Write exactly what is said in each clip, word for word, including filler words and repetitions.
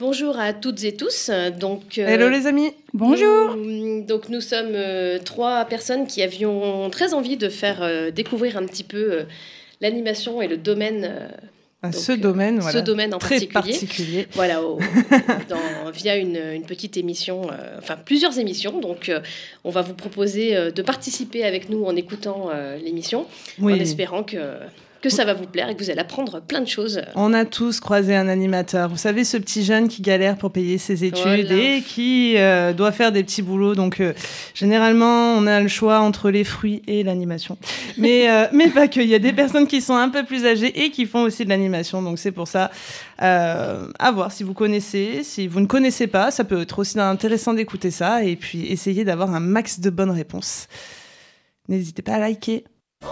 Bonjour à toutes et tous. Donc, euh, Hello les amis. Bonjour. Nous, donc nous sommes euh, trois personnes qui avions très envie de faire euh, découvrir un petit peu euh, l'animation et le domaine. Euh, donc, donc, ce domaine, euh, voilà. Ce domaine en très particulier. particulier. Voilà, au, dans, via une, une petite émission, euh, enfin plusieurs émissions. Donc euh, on va vous proposer euh, de participer avec nous en écoutant euh, l'émission, oui. en espérant que... que ça va vous plaire et que vous allez apprendre plein de choses. On a tous croisé un animateur. Vous savez, ce petit jeune qui galère pour payer ses études voilà. et qui euh, doit faire des petits boulots. Donc, euh, généralement, on a le choix entre les fruits et l'animation. Mais, euh, mais pas que. Il y a des personnes qui sont un peu plus âgées et qui font aussi de l'animation. Donc, c'est pour ça. Euh, à voir si vous connaissez. Si vous ne connaissez pas, ça peut être aussi intéressant d'écouter ça et puis essayer d'avoir un max de bonnes réponses. N'hésitez pas à liker.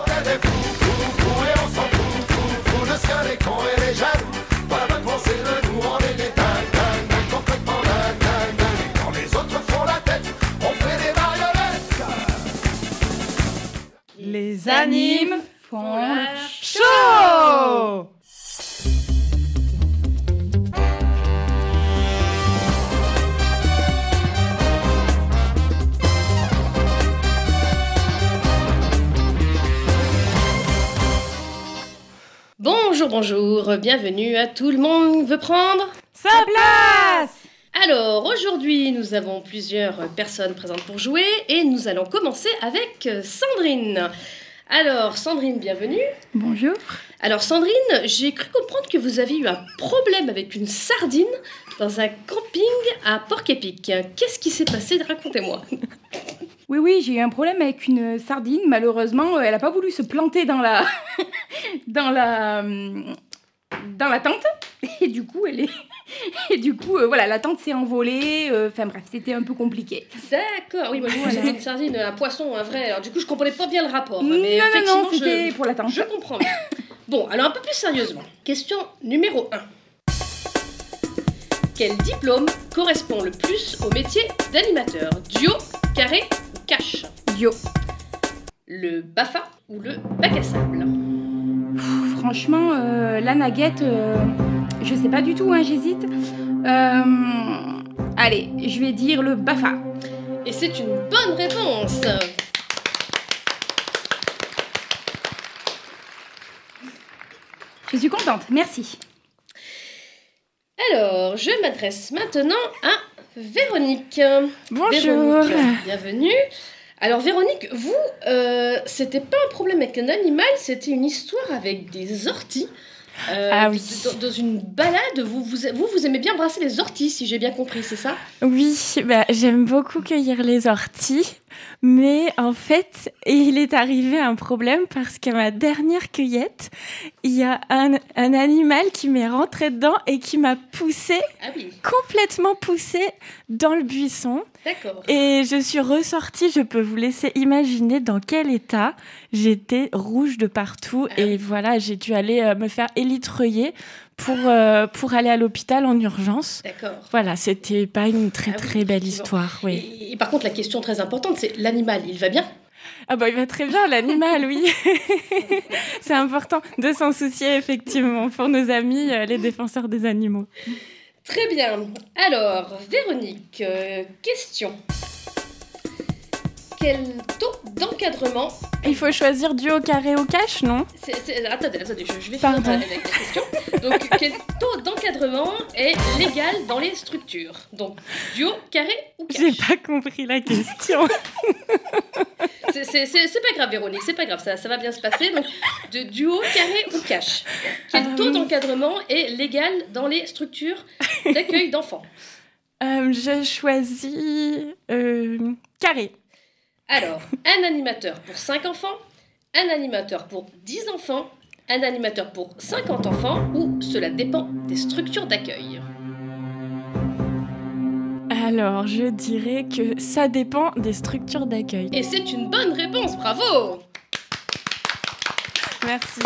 Les animes font chaud. Bonjour, bonjour, bienvenue à Tout le monde veut prendre sa place. Alors, aujourd'hui, nous avons plusieurs personnes présentes pour jouer et nous allons commencer avec Sandrine. Alors, Sandrine, bienvenue. Bonjour. Alors, Sandrine, j'ai cru comprendre que vous avez eu un problème avec une sardine dans un camping à Porc-Épic. Qu'est-ce qui s'est passé? Racontez-moi. Oui, oui, j'ai eu un problème avec une sardine. Malheureusement, elle n'a pas voulu se planter dans la... dans la... dans la tente. Et du coup, elle est... Et du coup, euh, voilà, la tente s'est envolée. Enfin euh, bref, c'était un peu compliqué. D'accord, oui, moi je voilà. C'était une sardine, un poisson, un vrai. Alors du coup, je comprenais pas bien le rapport. Mais non, effectivement, non, non, c'était je, pour la tente. Je comprends bien. Bon, alors un peu plus sérieusement. Question numéro un. Quel diplôme correspond le plus au métier d'animateur? Duo, carré ou cache? Duo. Le B A F A ou le bac à sable? Pff, franchement, euh, la naguette, euh, je sais pas du tout, hein, j'hésite. Euh, allez, je vais dire le B A F A. Et c'est une bonne réponse. Je suis contente, merci. Alors, je m'adresse maintenant à Véronique. Bonjour. Véronique, bienvenue. Alors Véronique, vous, euh, c'était pas un problème avec un animal, c'était une histoire avec des orties. Euh, ah oui. Dans, dans une balade, vous vous, vous vous aimez bien brasser les orties, si j'ai bien compris, c'est ça? Oui, bah, j'aime beaucoup cueillir les orties, mais en fait, il est arrivé un problème parce qu'à ma dernière cueillette, il y a un, un animal qui m'est rentré dedans et qui m'a poussée, ah oui. complètement poussée dans le buisson. D'accord. Et je suis ressortie, je peux vous laisser imaginer dans quel état j'étais, rouge de partout. Ah. Et voilà, j'ai dû aller euh, me faire élitreuiller pour, euh, pour aller à l'hôpital en urgence. D'accord. Voilà, c'était pas une très, ah oui, très belle histoire. Oui. Et, et par contre, la question très importante, c'est l'animal, il va bien? Ah bah il va très bien, l'animal, oui. C'est important de s'en soucier, effectivement, pour nos amis, euh, les défenseurs des animaux. Très bien. Alors, Véronique, euh, question. Quel taux d'encadrement... Il faut choisir duo, carré ou cache, non? c'est, c'est, Attendez, attendez, je, je vais finir avec la question. Donc, quel taux d'encadrement est légal dans les structures? Donc, duo, carré ou cache? J'ai pas compris la question. c'est, c'est, c'est, c'est pas grave, Véronique, c'est pas grave, ça, ça va bien se passer. Donc, de duo, carré ou cache? Quel um... taux d'encadrement est légal dans les structures d'accueil d'enfants? euh, Je choisis euh, carré. Alors, un animateur pour cinq enfants, un animateur pour dix enfants, un animateur pour cinquante enfants, ou cela dépend des structures d'accueil? Alors, je dirais que ça dépend des structures d'accueil. Et c'est une bonne réponse, bravo! Merci.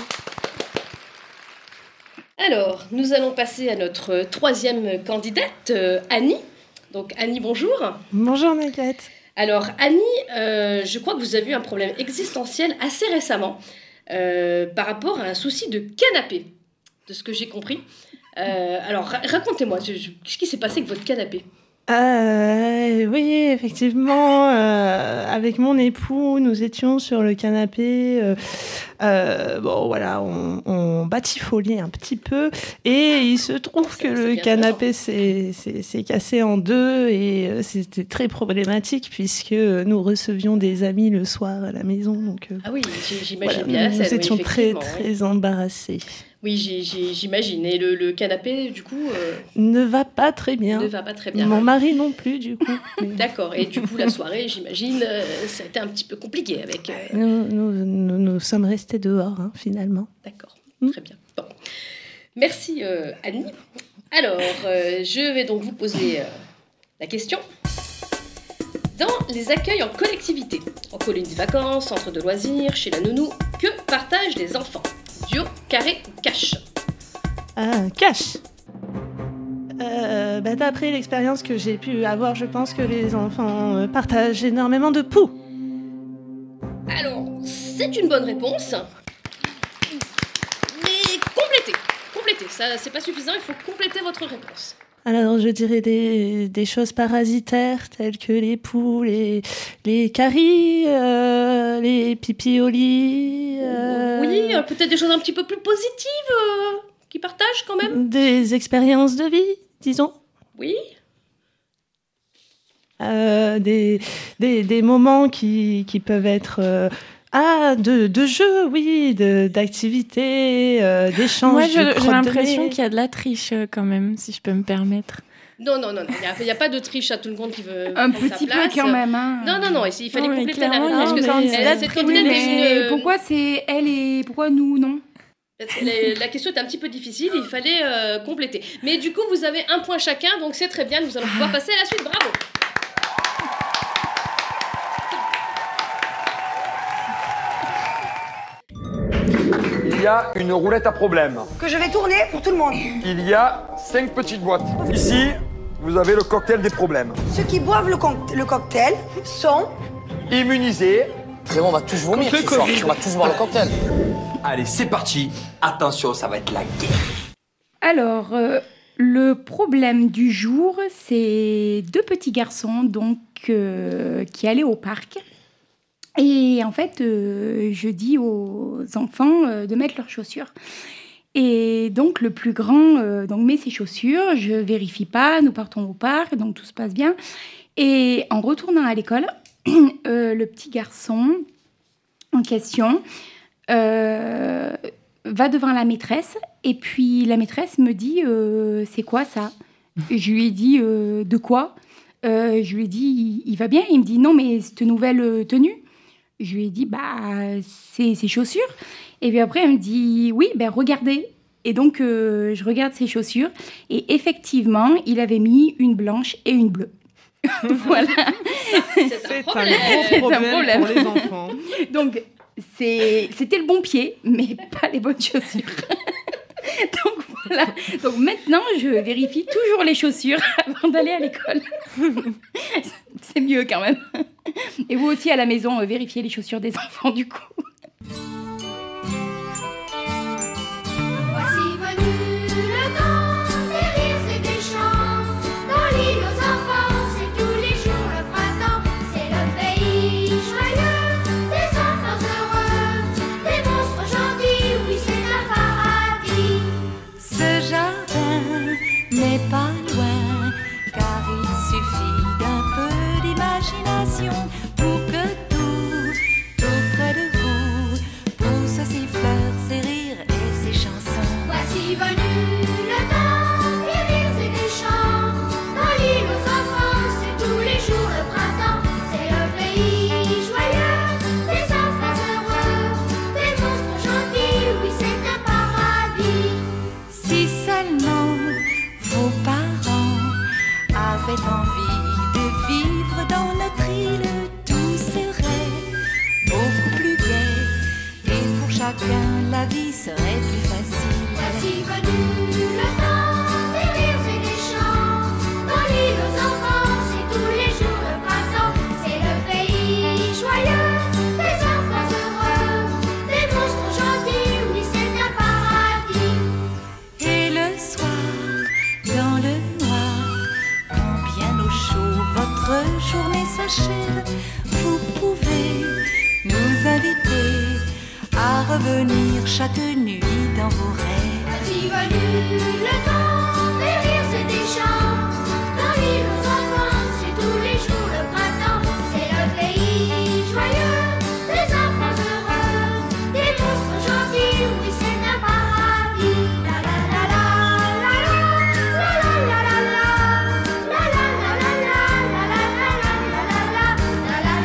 Alors, nous allons passer à notre troisième candidate, euh, Annie. Donc, Annie, bonjour. Bonjour, Naguette. Alors, Annie, euh, je crois que vous avez eu un problème existentiel assez récemment euh, par rapport à un souci de canapé, de ce que j'ai compris. Euh, alors, ra- racontez-moi, je- je- qu'est-ce qui s'est passé avec votre canapé ? Euh, oui, effectivement, euh, avec mon époux, nous étions sur le canapé. Euh, euh, bon, voilà, on, on batifolait un petit peu. Et il se trouve que le canapé s'est, s'est, s'est cassé en deux. Et euh, c'était très problématique puisque nous recevions des amis le soir à la maison. Donc, euh, ah oui, j'imagine voilà, bien. nous, ça, nous étions oui, très, oui. très embarrassés. Oui, j'ai, j'ai, j'imagine. Et le, le canapé, du coup, euh, ne va pas très bien. Ne va pas très bien. Mon mari non plus, du coup. Mais... D'accord. Et du coup, la soirée, j'imagine, euh, ça a été un petit peu compliqué avec. Euh... Nous, nous, nous, nous sommes restés dehors, hein, finalement. D'accord. Mm. Très bien. Bon. Merci, euh, Annie. Alors, euh, je vais donc vous poser euh, la question. Dans les accueils en collectivité, en colonies de vacances, centre de loisirs, chez la nounou, que partagent les enfants ? Duo, carré ou cash ? Ah, cash. Euh, bah, d'après l'expérience que j'ai pu avoir, je pense que les enfants euh, partagent énormément de poux. Alors, c'est une bonne réponse. Mais complétez, complétez. Ça, c'est pas suffisant, il faut compléter votre réponse. Alors, je dirais des, des choses parasitaires telles que les poux, les, les caries, euh, les pipi au lit. Euh... Oui, peut-être des choses un petit peu plus positives euh, qui partagent quand même. Des expériences de vie, disons. Oui. Euh, des, des, des moments qui, qui peuvent être... Euh, Ah, de, de jeux, oui, de, d'activités, euh, d'échanges. Moi, je, de j'ai l'impression qu'il y a de la triche quand même, si je peux me permettre. Non, non, non, il n'y a, a pas de triche à tout le monde qui veut un prendre petit sa place. peu quand même. Hein. Non, non, non, il fallait non, compléter la réponse. parce que mais, ça, euh, cette candidate oui, est une... Pourquoi c'est elle et pourquoi nous, non ? La, la question est un petit peu difficile, il fallait euh, compléter. Mais du coup, vous avez un point chacun, donc c'est très bien, nous allons pouvoir passer à la suite. Bravo. Il y a une roulette à problème. Que je vais tourner pour tout le monde. Il y a cinq petites boîtes. Ici, vous avez le cocktail des problèmes. Ceux qui boivent le, co- le cocktail sont... Immunisés. Mais on va tous vomir ce soir, on va tous boire le cocktail. Allez, c'est parti. Attention, ça va être la guerre. Alors, euh, le problème du jour, c'est deux petits garçons donc, euh, qui allaient au parc. Et en fait, euh, je dis aux enfants euh, de mettre leurs chaussures. Et donc, le plus grand euh, donc, met ses chaussures. Je vérifie pas, nous partons au parc, donc tout se passe bien. Et en retournant à l'école, euh, le petit garçon en question euh, va devant la maîtresse. Et puis, la maîtresse me dit euh, « C'est quoi ça ?» Je lui ai dit euh, « De quoi ?» euh, Je lui ai dit « Il va bien ?» Il me dit « Non, mais cette nouvelle tenue ?» Je lui ai dit, bah, c'est ses chaussures. Et puis après, elle me dit, oui, ben regardez. Et donc, euh, je regarde ses chaussures. Et effectivement, il avait mis une blanche et une bleue. Voilà. C'est un problème. C'est un gros problème, un problème. pour les enfants. Donc, c'est, c'était le bon pied, mais pas les bonnes chaussures. Donc, voilà. Donc, maintenant, je vérifie toujours les chaussures avant d'aller à l'école. C'est mieux quand même. Et vous aussi, à la maison, euh, vérifiez les chaussures des enfants, du coup. Voici venu le temps des rires et des chants. Dans l'île aux enfants, c'est tous les jours le printemps. C'est le pays joyeux, des enfants heureux, des monstres gentils, oui c'est un paradis. Ce jardin n'est pas loin, car il suffit d'un peu d'imagination pour que tout, tout près de vous, pousse ses fleurs, ses rires et ses chansons. Voici venu le temps des rires et des chants. Dans l'île aux enfants, c'est tous les jours le printemps. C'est le pays joyeux, des enfants heureux, des monstres gentils, oui c'est un paradis. Si seulement vos parents avaient envie de vivre dans notre île, tout serait beaucoup plus gai et pour chacun la vie serait plus facile. Voici venu le temps des rires et des chants. Dans l'île aux enfants, c'est tous les jours le printemps. C'est le pays joyeux, des enfants heureux, des monstres gentils, oui c'est un paradis. Et le soir, notre chère, vous pouvez nous inviter à revenir chaque nuit dans vos rêves. Si venu le temps des rires et des chants, dans l'île aux enfants, c'est tous les jours le printemps. C'est le pays joyeux, des enfants heureux, des monstres gentils, oui c'est un paradis. La la la la la la la la la la la la la la la la la la la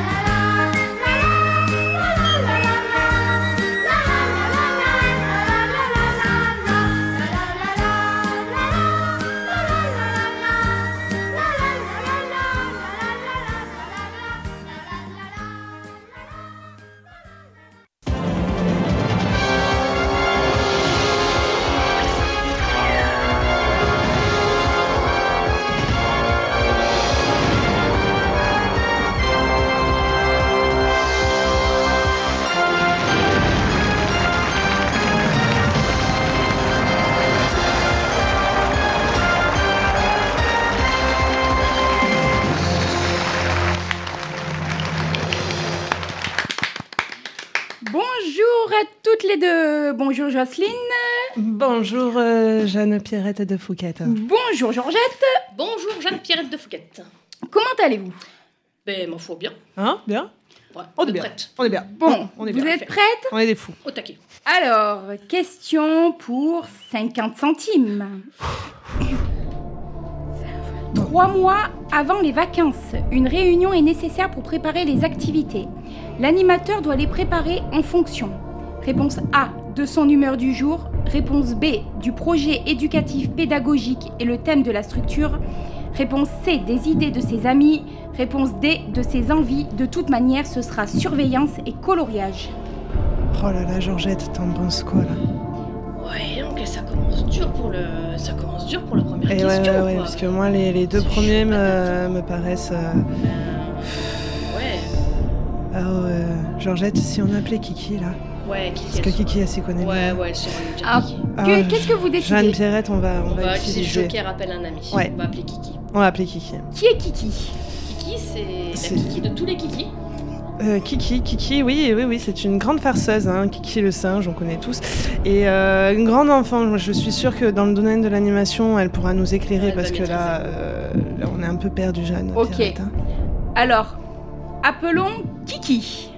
Bonjour à toutes les deux. Bonjour Jocelyne. Bonjour euh, Jeanne-Pierrette de Fouquet. Bonjour Georgette. Bonjour Jeanne-Pierrette de Fouquet. Comment allez-vous? Ben, m'en faut bien. Hein? Bien? Ouais, On est on est bien. prête. On est bien. Bon, on est vous bien. êtes prêtes? On est des fous. Au taquet. Alors, question pour cinquante centimes. Trois mois avant les vacances, une réunion est nécessaire pour préparer les activités. L'animateur doit les préparer en fonction. Réponse A, de son humeur du jour. Réponse B, du projet éducatif pédagogique et le thème de la structure. Réponse C, des idées de ses amis. Réponse D, de ses envies. De toute manière, ce sera surveillance et coloriage. Oh là là, Georgette, t'en penses quoi là? Ouais, donc ça commence dur pour le, ça commence dur pour la première Et question. ouais, ouais, ouais, quoi. parce que moi, les, les deux C'est premiers chaud, me, me paraissent. Euh... Ouais. Ah euh, Georgette, si on appelait Kiki là. Ouais, Kiki. Parce que Kiki, elle s'y connaît Ouais, bien. ouais, c'est vrai. Ah, Kiki. Ah, que- qu'est-ce que vous décidez? Jeanne-Pierrette, on va, on On va va utiliser utiliser. Joker appelle un ami. Ouais. On va appeler Kiki. On va appeler Kiki. Qui est Kiki? Kiki, c'est C'est- la Kiki de tous les Kiki. Euh, Kiki, Kiki, oui, oui, oui, c'est une grande farceuse, hein, Kiki le singe, on connaît tous. Et euh, une grande enfant, je suis sûre que dans le domaine de l'animation, elle pourra nous éclairer Elle va parce que là, euh, là, on est un peu perdu, Jeanne. Ok. Pierrette, hein. Alors, appelons Kiki.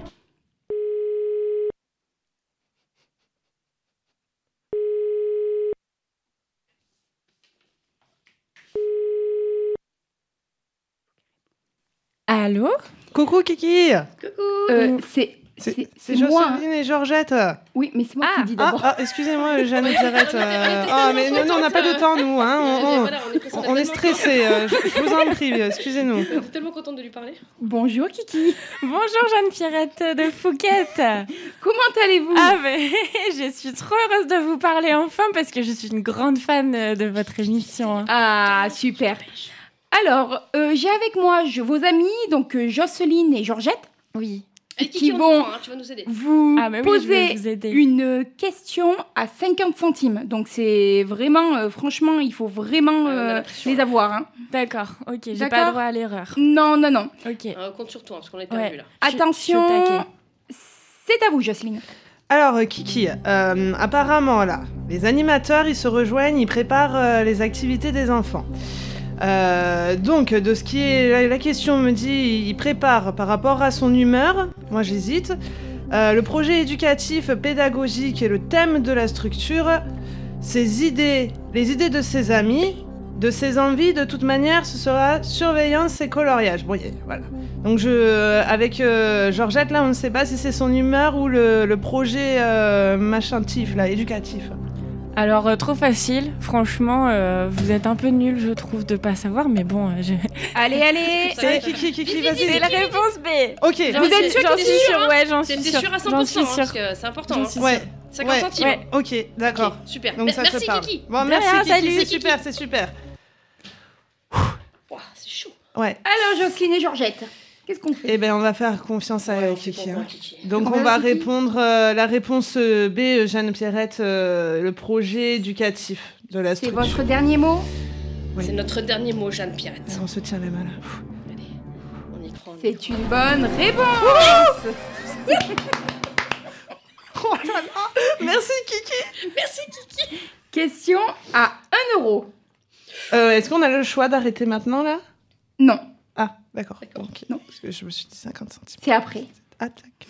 Allô? Coucou Kiki. Coucou. Euh, c'est C'est c'est- c'est c'est moi. hein. Jocelyne et Georgette. Oui, mais c'est moi Ah, qui dis Ah, d'abord. ah, excusez-moi, Jeanne et Pierrette. On était- on euh, était Ah, tellement mais non, non, on n'a pas de contentes, temps, nous. Hein, on, on- Voilà, on est pressés, on a on est tellement stressés. euh, je, je vous en prie, excusez-nous. On est tellement contente de lui parler. Bonjour Kiki. Bonjour Jeanne-Pierrette de Fouquet. Comment allez-vous? Ah ben, je suis trop heureuse de vous parler enfin parce que je suis une grande fan euh, de votre émission. Ah, super. Alors, euh, j'ai avec moi je, vos amis, donc euh, Jocelyne et Georgette, Oui. Et qui Kiki, on vont te prend, hein, tu vas nous aider. vous Ah mais oui, je vais poser vous aider. une question à cinquante centimes. Donc c'est vraiment, euh, franchement, il faut vraiment Ah, on a euh, la pression, les là. avoir. Hein. D'accord, ok, j'ai pas D'accord. le droit à l'erreur. Non, non, non. Ok. Euh, compte sur toi, parce qu'on est Ouais. perdu là. Je- je suis au Attention, taquet. c'est à vous Jocelyne. Alors, euh, Kiki, euh, apparemment, là, les animateurs, ils se rejoignent, ils préparent euh, les activités des enfants. Euh, donc, de ce qui est... La, la question me dit, il prépare par rapport à son humeur, moi j'hésite, euh, le projet éducatif, pédagogique et le thème de la structure, ses idées, les idées de ses amis, de ses envies, de toute manière, ce sera surveillance et coloriage. Bon, y est, voilà. Donc, je, euh, avec euh, Georgette, là, on ne sait pas si c'est son humeur ou le, le projet euh, machin-tif, là, éducatif. Alors, euh, trop facile, franchement, euh, vous êtes un peu nuls, je trouve, de pas savoir, mais bon, euh, je... Allez, allez. Ça va, C'est ça va. Kiki, Kiki, Vite, vas-y. vite, c'est la réponse B. Ok. Vous êtes sûr J'en que suis t'es sûre, sûre, ouais, j'en suis T'es sûre. sûr à cent J'en pour suis cent, hein, sûre. parce que c'est important. J'en hein. suis Ouais. sûre. cinquante Ouais. centimes. Ouais. Ok, d'accord. Ok, super. Donc Me- ça merci se parle. Kiki. Bon, De merci rien, Kiki, salut. c'est Merci, super, c'est super. Ouah, c'est chaud. Ouais. Alors Jocelyne et Georgette, qu'est-ce qu'on fait? Eh ben, on va faire confiance à Ouais, euh, on fait Kiki. pour moi, hein. Kiki. Donc On on va va Kiki. répondre euh, la réponse euh, B, euh, Jeanne Pierrette, euh, le projet éducatif de la C'est structure. votre dernier mot? Oui. C'est notre dernier mot, Jeanne Pierrette. On se tient les mains là. Pff. Allez, on y croit. Oh, C'est une bonne réponse. Oh là là. Merci Kiki. Merci Kiki. Question à un euro. Euh, est-ce qu'on a le choix d'arrêter maintenant là? Non. Ah, d'accord. D'accord. Donc, Non. Parce que je me suis dit cinquante centimes. C'est après. Ah, tac.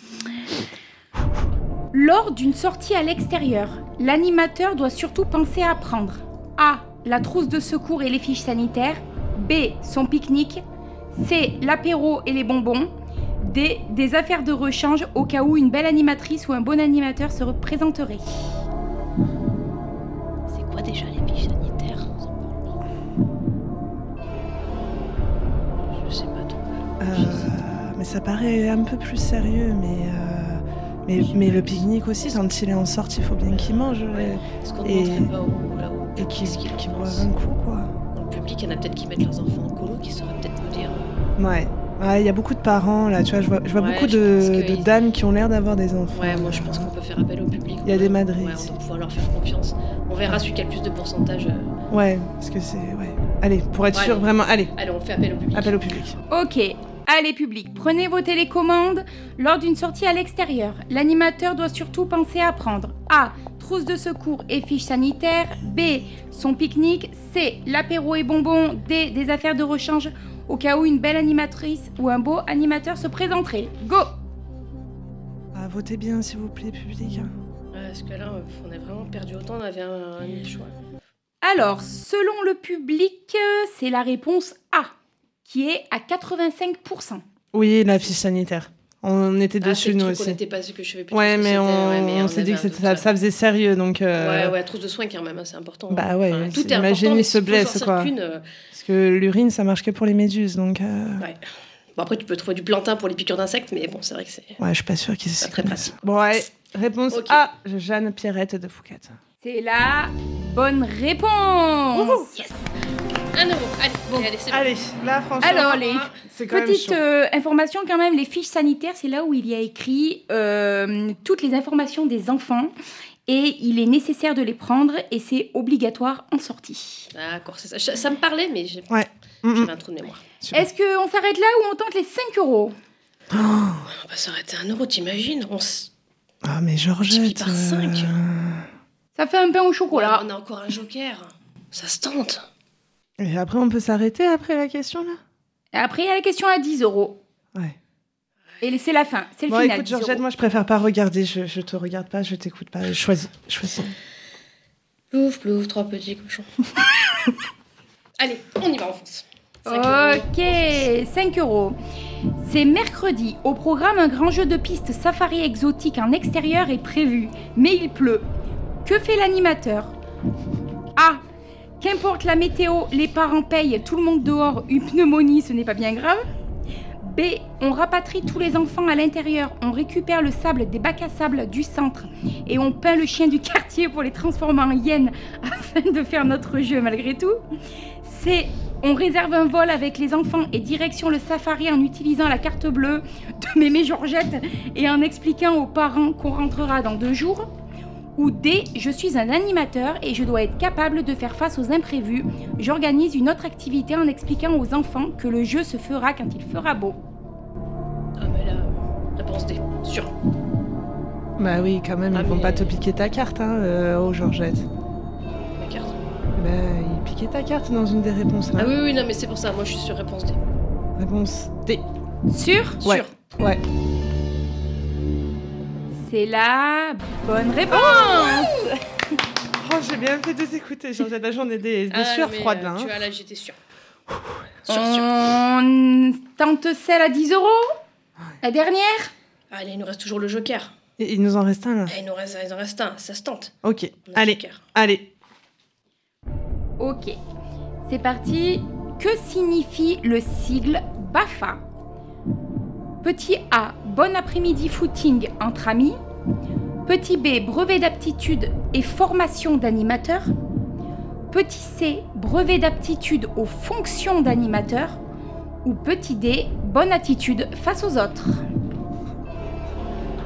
Lors d'une sortie à l'extérieur, l'animateur doit surtout penser à prendre A. La trousse de secours et les fiches sanitaires. B. Son pique-nique. C. L'apéro et les bonbons. D. Des affaires de rechange au cas où une belle animatrice ou un bon animateur se représenterait. C'est quoi déjà les fiches sanitaires? Je sais pas trop. Euh, mais ça paraît un peu plus sérieux, mais... Euh... Mais, mais le pique-nique aussi, quand il est en sortie, il faut bien qu'il mange. Ouais. Est-ce qu'on ne et... montrait pas au, là, au Et qu'il qu qu boive un coup, quoi. Dans le public, il y en a peut-être qui mettent leurs enfants en colo, qui sauraient peut-être nous dire... euh, Ouais. Ouais, il y a beaucoup de parents, là, tu vois, je vois, je vois Ouais, beaucoup je de, pense que de ils- dames qui ont l'air d'avoir des enfants. Ouais, moi je pense qu'on peut faire appel au public. Il y a des madres Ouais, on ici. doit pouvoir leur faire confiance. On verra celui qui a le plus de pourcentage. euh. Ouais, parce que c'est... Ouais. Allez, pour être Ouais, sûr, allez. vraiment, allez. Allez, on fait appel au public. Appel au public. Ok. Allez public, prenez vos télécommandes. Lors d'une sortie à l'extérieur, l'animateur doit surtout penser à prendre A. Trousse de secours et fiches sanitaires. B. Son pique-nique. C. L'apéro et bonbons. D. Des affaires de rechange au cas où une belle animatrice ou un beau animateur se présenterait. Go! Ah, votez bien, s'il vous plaît, public. Ouais, parce que là, on a vraiment perdu autant, on avait un, un niche, ouais. Alors, selon le public, c'est la réponse A, qui est à quatre-vingt-cinq pour cent. Oui, la fiche sanitaire. On était Ah, c'est dessus, le nous truc, on aussi. n'était pas sûr que je savais plus Ouais, ce que mais c'était, on, ouais, mais on on s'est dit avait que un c'était- doute, ça, ouais. ça faisait sérieux, donc... euh, Ouais, ouais, trousse de soins quand même, hein, c'est important. Bah ouais, Enfin, tout c'est- est important, imagine, mais il se s'il faut blesse, sortir quoi. qu'une, euh, Parce que l'urine, ça marche que pour les méduses, donc... euh, Ouais. Bon, après, tu peux trouver du plantain pour les piqûres d'insectes, mais bon, c'est vrai que c'est... Ouais, je suis pas sûre qu'ils Pas se très connaissent. pratique. Bon, ouais, réponse Ok. A, Jeanne Pierrette de Fouquet. C'est la bonne réponse. Yes. Un euro. Allez, bon, allez, c'est bon. Allez, là, franchement... Alors, les c'est quand même petites chaud. euh, informations quand même, les fiches sanitaires, c'est là où il y a écrit euh, toutes les informations des enfants et il est nécessaire de les prendre et c'est obligatoire en sortie. D'accord, c'est ça. Ça, ça me parlait, mais j'ai- Ouais. Mm, j'avais mm. un trou de mémoire. Super. Est-ce qu'on s'arrête là ou on tente les cinq euros? On va s'arrêter à un euro, t'imagines? On s- Ah, mais Multiplie Georgette... par cinq. Ça fait un pain au chocolat. On a encore un joker. Ça se tente. Et après, on peut s'arrêter après la question, là? Et après, il y a la question à dix euros. Ouais. Et c'est la fin, c'est le Bon, final. écoute, dix Georgette, euros. moi, je préfère pas regarder. Je, je te regarde pas, je t'écoute pas. Je choisis. Je choisis. Plouf, plouf, trois petits cochons. Allez, on y va, on fonce. Cinq euros. Ok, cinq euros. C'est mercredi. Au programme, un grand jeu de piste safari exotique en extérieur est prévu. Mais il pleut. Que fait l'animateur? A. Qu'importe la météo, les parents payent, tout le monde dehors, une pneumonie, ce n'est pas bien grave. B. On rapatrie tous les enfants à l'intérieur, on récupère le sable des bacs à sable du centre et on peint le chien du quartier pour les transformer en hyènes afin de faire notre jeu malgré tout. C. On réserve un vol avec les enfants et direction le safari en utilisant la carte bleue de Mémé Georgette et en expliquant aux parents qu'on rentrera dans deux jours. Ou D. Je suis un animateur et je dois être capable de faire face aux imprévus. J'organise une autre activité en expliquant aux enfants que le jeu se fera quand il fera beau. Ah, mais là, réponse D, sûr. Bah oui, quand même, Ah, ils vont mais- pas te piquer ta carte, hein, euh, oh Georgette. Ma carte. Bah, ils piquaient ta carte dans une des réponses, là. Ah oui, oui, non, mais c'est pour ça, moi je suis sur réponse D. Réponse D. Sûr? Ouais. Sûr. Ouais. C'est la bonne réponse. Oh, j'ai bien fait de t'écouter, Georgette. Là, j'en ai des, des Ah, sueurs mais, froides, euh, là. Hein. Tu vois, là, j'étais sûre. Sûr, sûr. On tente celle à dix euros? La dernière? Allez, il nous reste toujours le joker. Et il nous en reste un, là. Eh, il nous reste, il en reste un, ça se tente. Ok, On a le allez, joker. allez. Ok, c'est parti. Que signifie le sigle BAFA? Petit A, bon après-midi footing entre amis. Petit B, brevet d'aptitude et formation d'animateur. Petit C, brevet d'aptitude aux fonctions d'animateur. Ou petit D, bonne attitude face aux autres.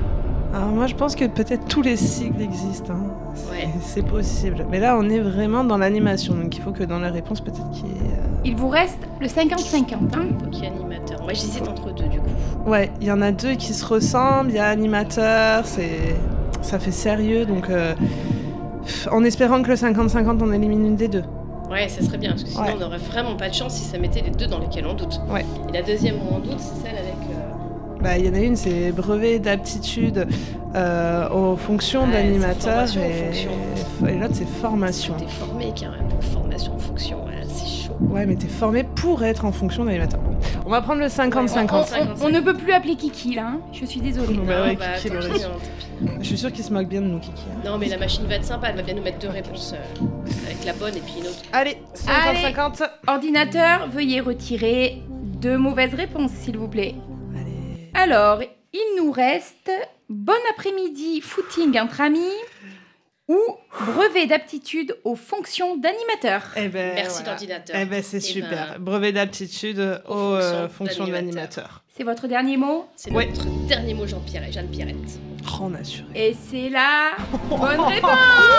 Alors moi je pense que peut-être tous les cycles existent, hein. c'est, Ouais. c'est possible. Mais là on est vraiment dans l'animation, donc il faut que dans la réponse peut-être qu'il y ait... euh, Il vous reste le cinquante cinquante. Hein. Faut qu'il y ait animateur. Moi, j'hésite entre deux, du coup. Ouais, il y en a deux qui se ressemblent, il y a animateur, c'est... ça fait sérieux, donc euh, en espérant que le cinquante cinquante on élimine une des deux. Ouais, ça serait bien, parce que sinon, Ouais. on n'aurait vraiment pas de chance si ça mettait les deux dans lesquels on doute. Ouais. Et la deuxième où on doute, c'est celle avec... euh, Bah, il y en a une, c'est brevet d'aptitude euh, aux fonctions Ouais, c'est d'animateur formation aux et... fonctions. et l'autre c'est formation. T'es formé carrément, formation en fonction, ouais, c'est chaud. Ouais, mais t'es formé pour être en fonction d'animateur. Bon, on va prendre le cinquante cinquante. On, on- on ne peut plus appeler Kiki là, hein. Je suis désolée. Non, bah Non, ouais, bah, Kiki tant l'aurait pis, su. hein, tant pis. Je suis sûre qu'il se moque bien de nous, Kiki. hein. Non, mais la machine va être sympa, elle va bien nous mettre deux réponses euh, avec la bonne et puis une autre. Allez, cinquante cinquante. Ordinateur, veuillez retirer deux mauvaises réponses, s'il vous plaît. Allez. Alors, il nous reste bon après-midi footing entre amis ou brevet d'aptitude aux fonctions d'animateur. Eh ben, Merci voilà. d'ordinateur. Eh ben, c'est Eh super. ben, Brevet d'aptitude aux, aux euh, fonctions fonctions d'animateur. d'animateur. C'est votre dernier mot C'est Ouais. notre dernier mot, Jean-Pierre et Jeanne Pierrette. Oh, on a assuré. Et c'est la bonne réponse.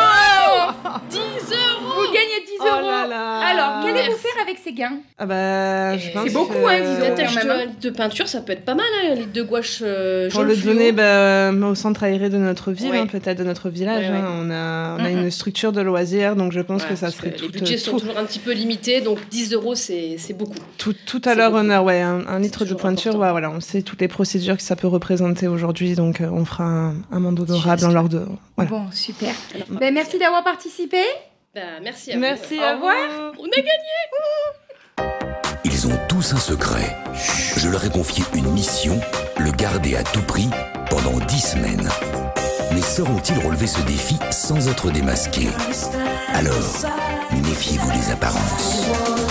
dix euros. Vous gagnez dix Oh euros. là là. Alors, qu'allez-vous Merci. faire avec ces gains? Ah bah, je Et pense c'est beaucoup, que- hein, dix euros. La quand tâche même, de, hein. de peinture, ça peut être pas mal, hein, un litre de gouache euh, Pour jaune le fluo. donner bah, au centre aéré de notre ville, Ouais. hein, peut-être de notre village. Ouais, ouais. hein. On a, on a Mhm. une structure de loisirs, donc je pense Ouais, que ça parce serait que tout, les budgets euh, sont tout, toujours un petit peu limités, donc dix euros, c'est c'est beaucoup. tout, tout à c'est leur beaucoup. honneur. Ouais, un, un C'est litre de toujours pointure, important. ouais, voilà, on sait toutes les procédures que ça peut représenter aujourd'hui, donc euh, on fera un, un monde odorable en leur de. Voilà. Bon, super. Ben, merci d'avoir participé. Bah, merci à vous. Merci Au à revoir. vous. On a gagné. Ils ont tous un secret. Je leur ai confié une mission, le garder à tout prix pendant dix semaines. Mais sauront-ils relever ce défi sans être démasqués? Alors, méfiez-vous des apparences.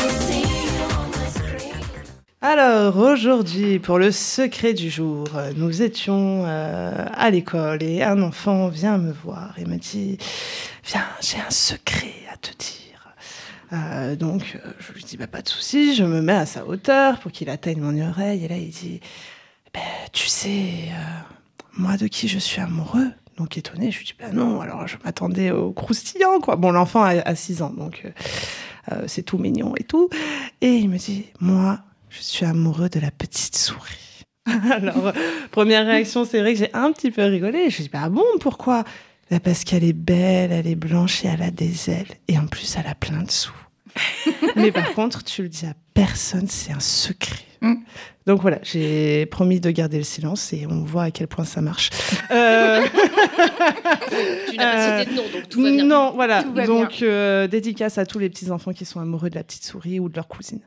Alors aujourd'hui, pour le secret du jour, euh, nous étions euh, à l'école et un enfant vient me voir et me dit « Viens, j'ai un secret à te dire. Euh, » Donc euh, je lui dis bah, « Pas de souci, je me mets à sa hauteur pour qu'il atteigne mon oreille. » Et là il dit bah, « Tu sais, euh, moi de qui je suis amoureux ?» Donc étonné, je lui dis « Bah non, alors je m'attendais au croustillant quoi. » Bon, l'enfant a six ans, donc euh, euh, c'est tout mignon et tout. Et il me dit « Moi, je suis amoureux de la petite souris. » Alors, première réaction, c'est vrai que j'ai un petit peu rigolé. Je dis, bah bon, pourquoi? Bah parce qu'elle est belle, elle est blanche et elle a des ailes. Et en plus, elle a plein de sous. Mais par contre, tu le dis à personne, c'est un secret. Mm. Donc voilà, j'ai promis de garder le silence et on voit à quel point ça marche. Euh... Tu n'as pas cité de nom, donc tout va bien. Non, voilà. Tout va Donc, euh, dédicace à tous les petits enfants qui sont amoureux de la petite souris ou de leur cousine.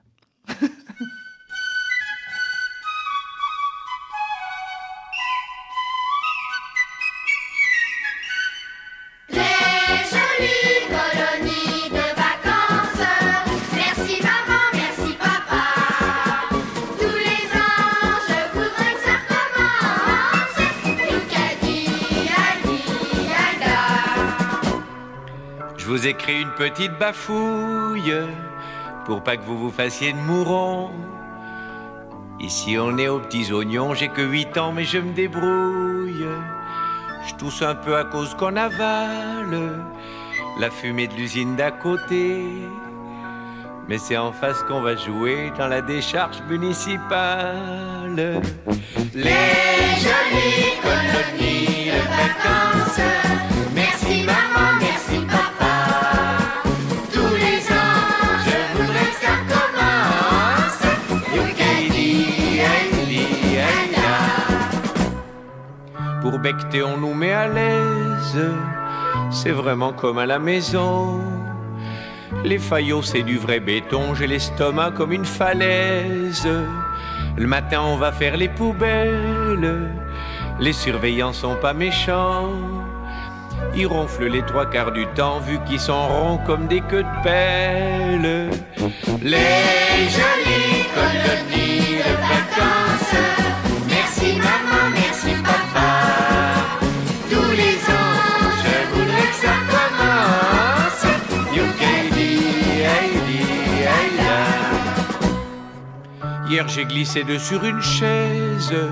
Les jolies colonies de vacances. Merci maman, merci papa. Tous les ans, je voudrais que ça recommence. Youkadi, Ali, Aïda. Je vous écris une petite bafouille pour pas que vous vous fassiez de mourons. Ici on est aux petits oignons, j'ai que huit ans mais je me débrouille. Je tousse un peu à cause qu'on avale la fumée de l'usine d'à côté. Mais c'est en face qu'on va jouer dans la décharge municipale. Les jolies colonies de vacances. Merci maman, merci papa. Tous les ans, je voudrais que ça commence. Youkadi, Aïdi, Aïda. Pour becter, on nous met à l'aise. C'est vraiment comme à la maison. Les faillots, c'est du vrai béton. J'ai l'estomac comme une falaise. Le matin, on va faire les poubelles. Les surveillants sont pas méchants. Ils ronflent les trois quarts du temps, vu qu'ils sont ronds comme des queues de pelle. Les jolies colonies de vacances. Merci maman, merci papa. Tous les ans, je voudrais que ça commence. Youkadi, Aïdi, Aïda. Hier, j'ai glissé dessus une chaise.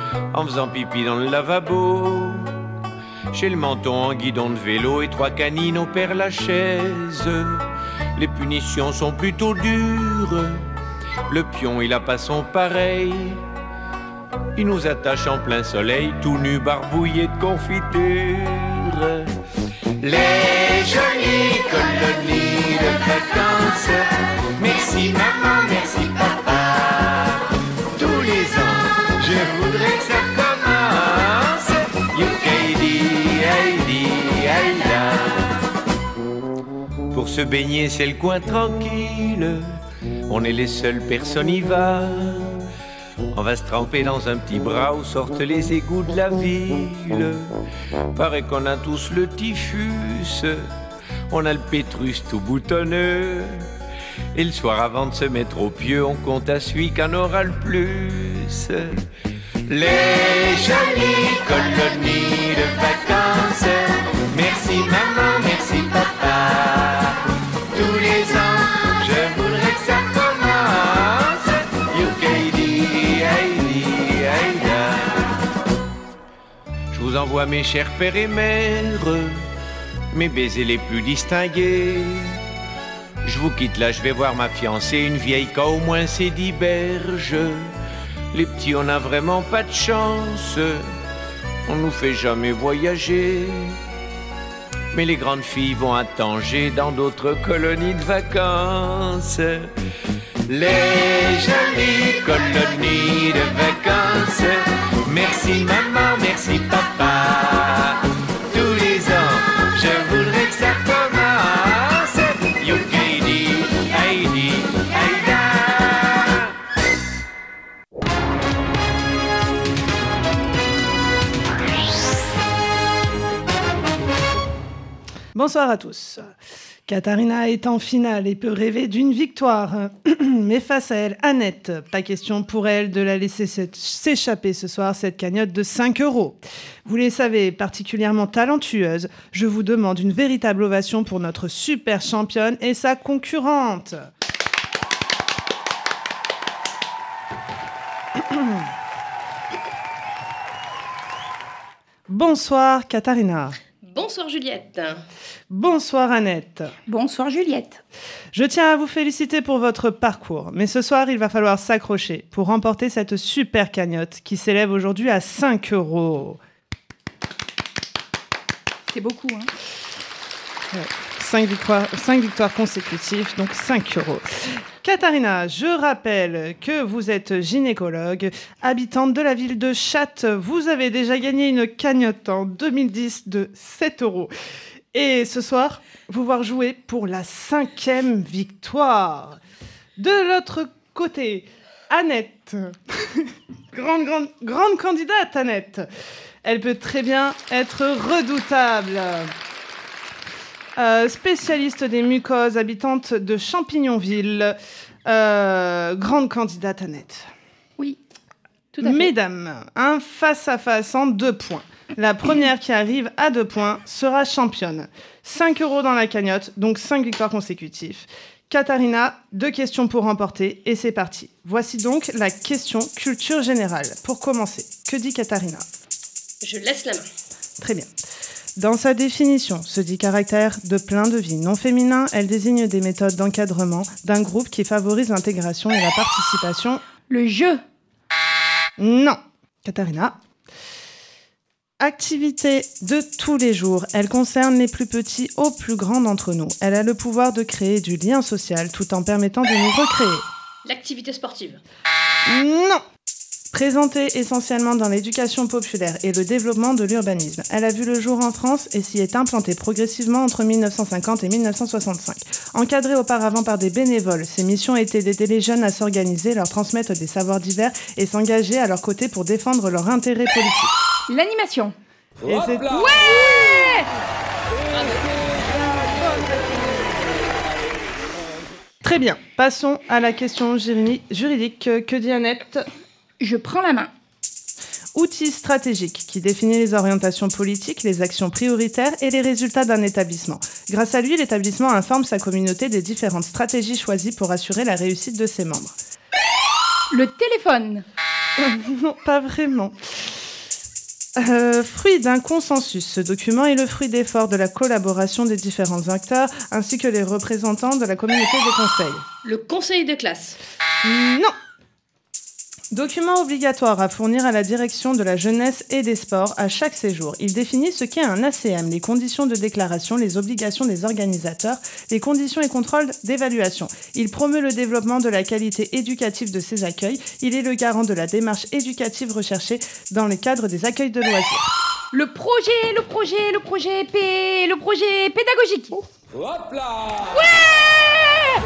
en faisant pipi dans le lavabo. Chez le menton en guidon de vélo et trois canines au Père Lachaise. Les punitions sont plutôt dures, le pion il a pas son pareil. Il nous attache en plein soleil, tout nu, barbouillé de confiture. Les jolies colonies de vacances, merci maman, merci papa. Tous les ans, je voudrais que ça recommence. Youkaidi, Heidi, Aïda. Pour se baigner, c'est le coin tranquille. On est les seules personnes y va. On va se tremper dans un petit bras où sortent les égouts de la ville. Paraît qu'on a tous le typhus, on a le pétrus tout boutonneux. Et le soir avant de se mettre au pieu, on compte à celui qu'en aura le plus. Les jolies colonies de vacances, merci maman, merci papa. Tous les ans, je voudrais que ça commence. Youkaidi, Heidi, Aïda. Je vous envoie mes chers pères et mères, mes baisers les plus distingués. Je vous quitte là, je vais voir ma fiancée, une vieille qu'a au moins ses dix berges. Les petits, on n'a vraiment pas de chance, on nous fait jamais voyager. Mais les grandes filles vont à Tanger, dans d'autres colonies de vacances. Les jolies colonies de vacances, merci maman, merci papa. Tous les ans, je voudrais que ça recommence. Youkaidi, Heidi, Aïda. Bonsoir à tous. Katharina est en finale et peut rêver d'une victoire. Mais face à elle, Annette, pas question pour elle de la laisser s'échapper ce soir, cette cagnotte de cinq euros. Vous les savez, particulièrement talentueuse, je vous demande une véritable ovation pour notre super championne et sa concurrente. Bonsoir Katharina. Bonsoir Juliette. Bonsoir Annette. Bonsoir Juliette. Je tiens à vous féliciter pour votre parcours, mais ce soir, il va falloir s'accrocher pour remporter cette super cagnotte qui s'élève aujourd'hui à cinq euros. C'est beaucoup, hein. Ouais. cinq victoires, cinq victoires consécutives, donc cinq euros. Katharina, je rappelle que vous êtes gynécologue, habitante de la ville de Chatte. Vous avez déjà gagné une cagnotte en deux mille dix de sept euros. Et ce soir, vous voir jouer pour la cinquième victoire. De l'autre côté, Annette. grande, grande, grande candidate, Annette. Elle peut très bien être redoutable. Euh, spécialiste des mucoses, habitante de Champignonville, euh, grande candidate Annette. Oui, tout à fait. Mesdames, un face-à-face en deux points. La première qui arrive à deux points sera championne. cinq euros dans la cagnotte, donc cinq victoires consécutives. Katharina, deux questions pour remporter, et c'est parti. Voici donc la question culture générale. Pour commencer, que dit Katharina ? Je laisse la main. Très bien. Dans sa définition, se dit caractère de plein de vie non féminin, elle désigne des méthodes d'encadrement d'un groupe qui favorise l'intégration et la participation. Le jeu. Non. Katharina. Activité de tous les jours. Elle concerne les plus petits aux plus grands d'entre nous. Elle a le pouvoir de créer du lien social tout en permettant de nous recréer. L'activité sportive. Non. Présentée essentiellement dans l'éducation populaire et le développement de l'urbanisme, elle a vu le jour en France et s'y est implantée progressivement entre mille neuf cent cinquante et mille neuf cent soixante-cinq. Encadrée auparavant par des bénévoles, ses missions étaient d'aider les jeunes à s'organiser, leur transmettre des savoirs divers et s'engager à leur côté pour défendre leurs intérêts politiques. L'animation. Et c'est... Ouais. Très bien. Passons à la question juridique. Que dit Annette ? Je prends la main. Outil stratégique qui définit les orientations politiques, les actions prioritaires et les résultats d'un établissement. Grâce à lui, l'établissement informe sa communauté des différentes stratégies choisies pour assurer la réussite de ses membres. Le téléphone. Non, pas vraiment. Euh, fruit d'un consensus, ce document est le fruit d'efforts de la collaboration des différents acteurs ainsi que les représentants de la communauté des conseils. Le conseil de classe. Non. Document obligatoire à fournir à la direction de la jeunesse et des sports à chaque séjour. Il définit ce qu'est un A C M, les conditions de déclaration, les obligations des organisateurs, les conditions et contrôles d'évaluation. Il promeut le développement de la qualité éducative de ces accueils. Il est le garant de la démarche éducative recherchée dans le cadre des accueils de loisirs. Le projet, le projet, le projet P... le projet pédagogique. Hop là! Ouais!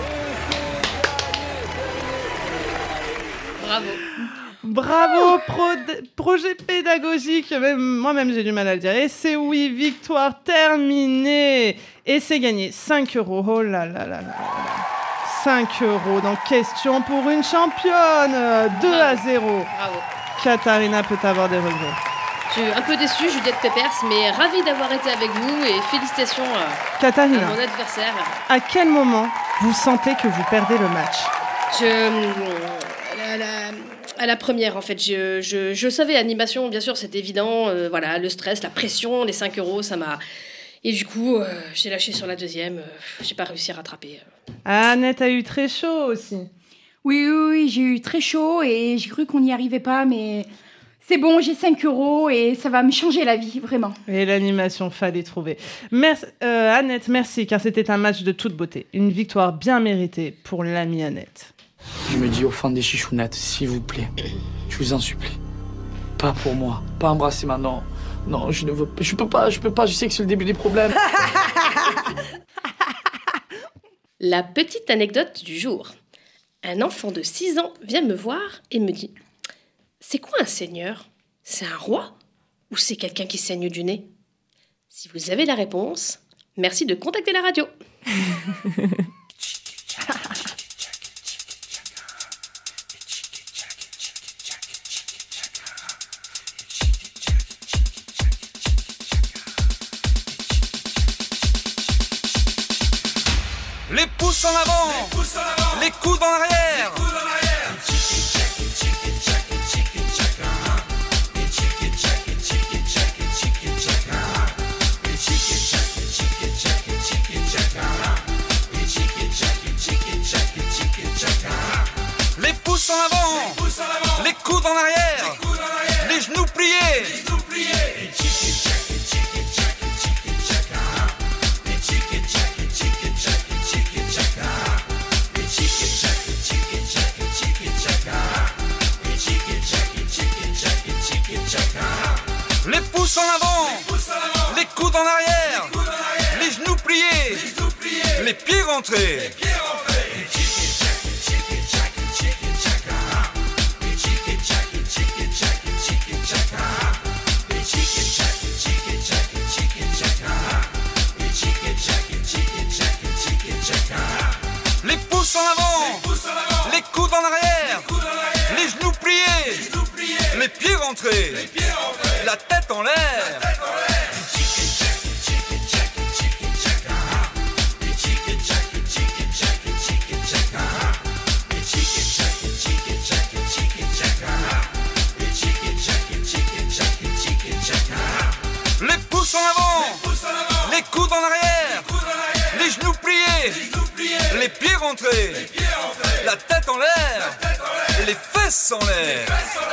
Bravo. Bravo, pro- projet pédagogique. Même, moi-même, j'ai du mal à le dire. Et c'est oui, victoire terminée. Et c'est gagné. cinq euros. Oh là là là là. cinq euros. Donc, question pour une championne. deux à zéro. Bravo. Katharina peut avoir des regrets. Je suis un peu déçue, Juliette Pepers, mais ravie d'avoir été avec vous et félicitations à, Katharina, à mon adversaire. À quel moment vous sentez que vous perdez le match? Je... À la, à la première, en fait, je, je, je savais, animation, bien sûr, c'est évident. Euh, voilà, le stress, la pression, les cinq euros, ça m'a... Et du coup, euh, j'ai lâché sur la deuxième. Euh, j'ai pas réussi à rattraper. Annette a eu très chaud aussi. Oui, oui, oui, j'ai eu très chaud et j'ai cru qu'on n'y arrivait pas, mais c'est bon, j'ai cinq euros et ça va me changer la vie, vraiment. Et l'animation, fallait trouver. Merci, euh, Annette, merci, car c'était un match de toute beauté. Une victoire bien méritée pour l'amie Annette. Je me dis au fond des chichounettes, s'il vous plaît, je vous en supplie. Pas pour moi, pas embrasser maintenant. Non, je ne veux pas, je peux pas, je peux pas, je sais que c'est le début des problèmes. La petite anecdote du jour. Un enfant de six ans vient me voir et me dit « C'est quoi un seigneur? C'est un roi? Ou c'est quelqu'un qui saigne du nez ?» Si vous avez la réponse, merci de contacter la radio. Les pouces en avant, les, pouces en avant. Les coudes en arrière, les coudes en arrière. Les pouces en avant, les, pouces en avant. Les coudes en arrière, les, coudes en arrière. Les genoux pliés, les genoux pliés. Les pouces en avant, les coudes en arrière, les genoux pliés, les pieds rentrés. Les pouces en avant, les coudes en arrière, les genoux pliés, les pieds rentrés, la tête en l'air. Les pouces en avant, les coudes en arrière, les genoux pliés, les pieds rentrés, la tête en l'air, les fesses en l'air.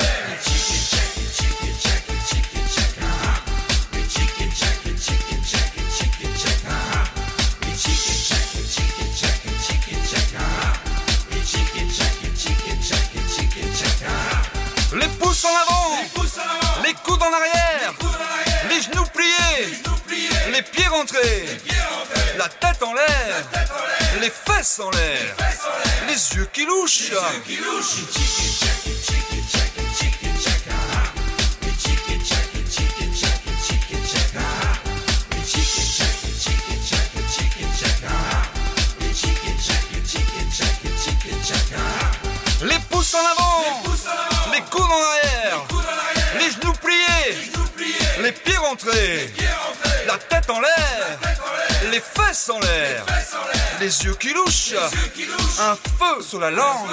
Les pouces en avant, les coudes en arrière, les genoux pliés, les pieds rentrés, la tête en l'air, les fesses en l'air, les yeux qui louchent. Les pouces en avant, les coudes en arrière, les genoux pliés, les pieds rentrés, la tête en l'air, les fesses en l'air, les yeux qui louchent, un feu sur la langue.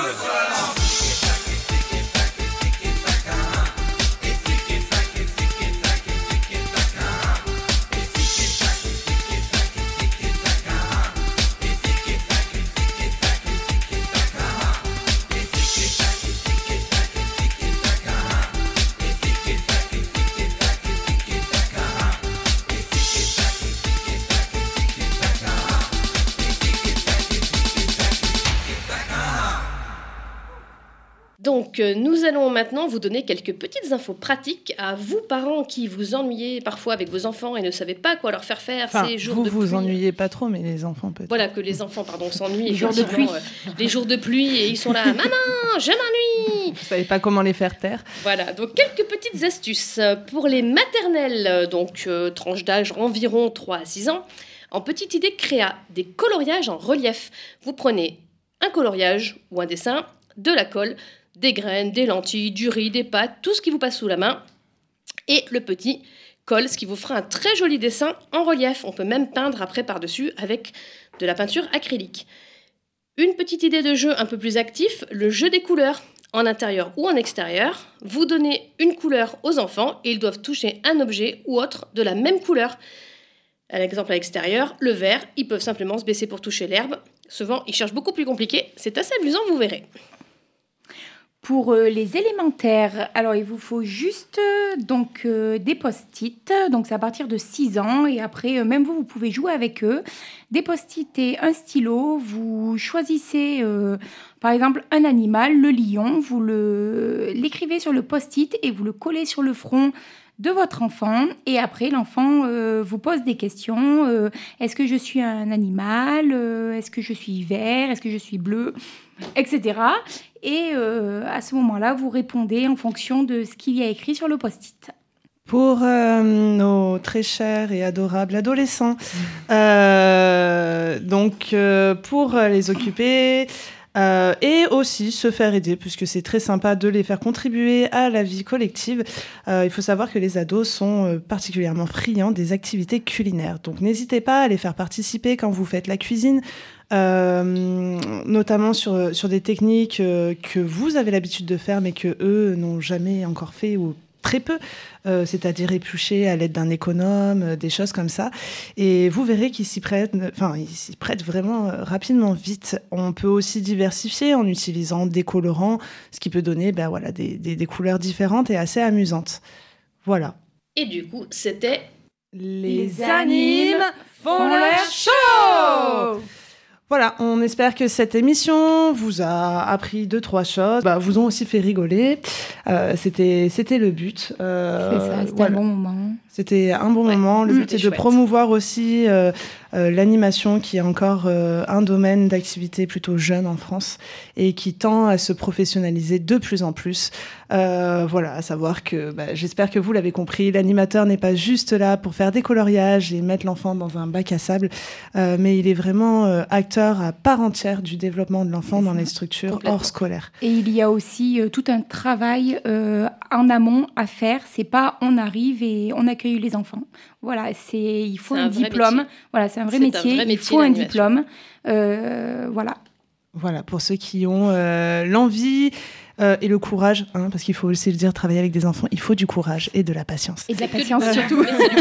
Donc, euh, nous allons maintenant vous donner quelques petites infos pratiques à vous, parents, qui vous ennuyez parfois avec vos enfants et ne savez pas quoi leur faire faire enfin, ces jours vous de vous pluie. vous ennuyez pas trop, mais les enfants peut-être. Voilà, que les enfants, pardon, s'ennuient. Les jours de pluie. Euh, les jours de pluie, et ils sont là, « Maman, je m'ennuie !» Vous savez pas comment les faire taire. Voilà, donc quelques petites astuces. Pour les maternelles, donc euh, tranche d'âge environ trois à six ans, en petite idée, créa des coloriages en relief. Vous prenez un coloriage ou un dessin, de la colle, des graines, des lentilles, du riz, des pâtes, tout ce qui vous passe sous la main. Et le petit colle, ce qui vous fera un très joli dessin en relief. On peut même peindre après par-dessus avec de la peinture acrylique. Une petite idée de jeu un peu plus actif, le jeu des couleurs. En intérieur ou en extérieur, vous donnez une couleur aux enfants et ils doivent toucher un objet ou autre de la même couleur. À l'exemple à l'extérieur, le vert, ils peuvent simplement se baisser pour toucher l'herbe. Souvent, ils cherchent beaucoup plus compliqué. C'est assez amusant, vous verrez. Pour euh, les élémentaires, alors il vous faut juste euh, donc euh, des post-it, donc c'est à partir de six ans et après euh, même vous vous pouvez jouer avec eux. Des post-it et un stylo, vous choisissez euh, par exemple un animal, le lion, vous le l'écrivez sur le post-it et vous le collez sur le front de votre enfant et après l'enfant euh, vous pose des questions. Euh, est-ce que je suis un animal? euh, Est-ce que je suis vert? Est-ce que je suis bleu? Etc. Et euh, à ce moment-là, vous répondez en fonction de ce qu'il y a écrit sur le post-it. Pour euh, nos très chers et adorables adolescents, euh, donc euh, pour les occuper euh, et aussi se faire aider, puisque c'est très sympa de les faire contribuer à la vie collective. Euh, il faut savoir que les ados sont euh, particulièrement friands des activités culinaires. Donc n'hésitez pas à les faire participer quand vous faites la cuisine, Euh, notamment sur, sur des techniques euh, que vous avez l'habitude de faire mais que eux n'ont jamais encore fait ou très peu, euh, c'est-à-dire éplucher à l'aide d'un économe, euh, des choses comme ça. Et vous verrez qu'ils s'y prêtent, enfin, ils s'y prêtent vraiment euh, rapidement vite. On peut aussi diversifier en utilisant des colorants, ce qui peut donner ben, voilà, des, des, des couleurs différentes et assez amusantes. Voilà. Et du coup, c'était... Les, Les animes font leur show. Voilà, on espère que cette émission vous a appris deux, trois choses, bah, vous ont aussi fait rigoler. Euh, c'était, c'était le but. Euh, C'est ça, c'était voilà. un bon moment. C'était un bon ouais. moment. Le Mmh, but est de chouette. promouvoir aussi euh, euh, l'animation, qui est encore euh, un domaine d'activité plutôt jeune en France et qui tend à se professionnaliser de plus en plus. Euh, voilà, à savoir que bah, j'espère que vous l'avez compris, l'animateur n'est pas juste là pour faire des coloriages et mettre l'enfant dans un bac à sable, euh, mais il est vraiment euh, acteur à part entière du développement de l'enfant dans les structures hors scolaires. Et il y a aussi euh, tout un travail euh, en amont à faire. C'est pas on arrive et on accueille les enfants. Voilà, c'est il faut C'est un, un vrai diplôme. métier. Voilà, c'est un vrai C'est un métier. vrai Il métier, faut un l'animation. diplôme. Euh, voilà. Voilà, pour ceux qui ont euh, l'envie euh, et le courage, hein, parce qu'il faut aussi le dire, travailler avec des enfants, il faut du courage et de la patience. Et de la patience Euh, surtout.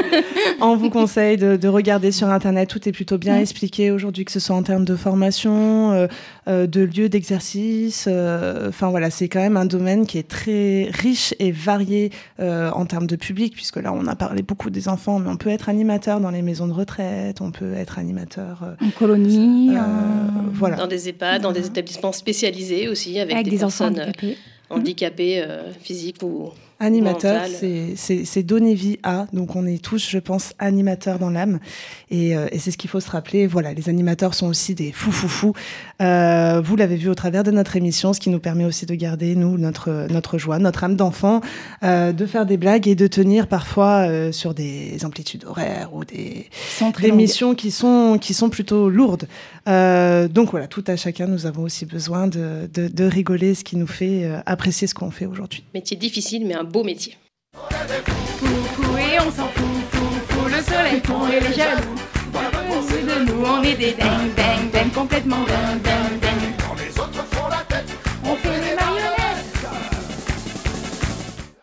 On vous conseille de, de regarder sur Internet, tout est plutôt bien mmh. expliqué aujourd'hui, que ce soit en termes de formation, euh, euh, de lieux d'exercice. Euh, enfin voilà, c'est quand même un domaine qui est très riche et varié euh, en termes de public, puisque là on a parlé beaucoup des enfants, mais on peut être animateur dans les maisons de retraite, on peut être animateur euh, en colonie, euh, euh... voilà. Dans des EHPAD, dans des établissements spécialisés aussi, avec, avec des, des enfants personnes handicapés, handicapées euh, physiques ou Animateur, mentales. c'est, c'est, c'est donner vie à, donc on est tous, je pense, animateurs dans l'âme, et, euh, et c'est ce qu'il faut se rappeler. Voilà, les animateurs sont aussi des fous fous fous. Euh, vous l'avez vu au travers de notre émission, ce qui nous permet aussi de garder, nous, notre, notre joie, notre âme d'enfant, euh, de faire des blagues et de tenir parfois euh, sur des amplitudes horaires ou des, des missions qui sont, qui sont plutôt lourdes. Euh, donc voilà, tout à chacun, nous avons aussi besoin de, de, de rigoler, ce qui nous fait euh, apprécier ce qu'on fait aujourd'hui. Métier difficile, mais un beau métier. Coucou et on s'en fout, fout, fout, le soleil fond et les jaloux. Au-dessus de nous, on est des dingues, dingues, dingues, complètement dingues, dingues, dingues.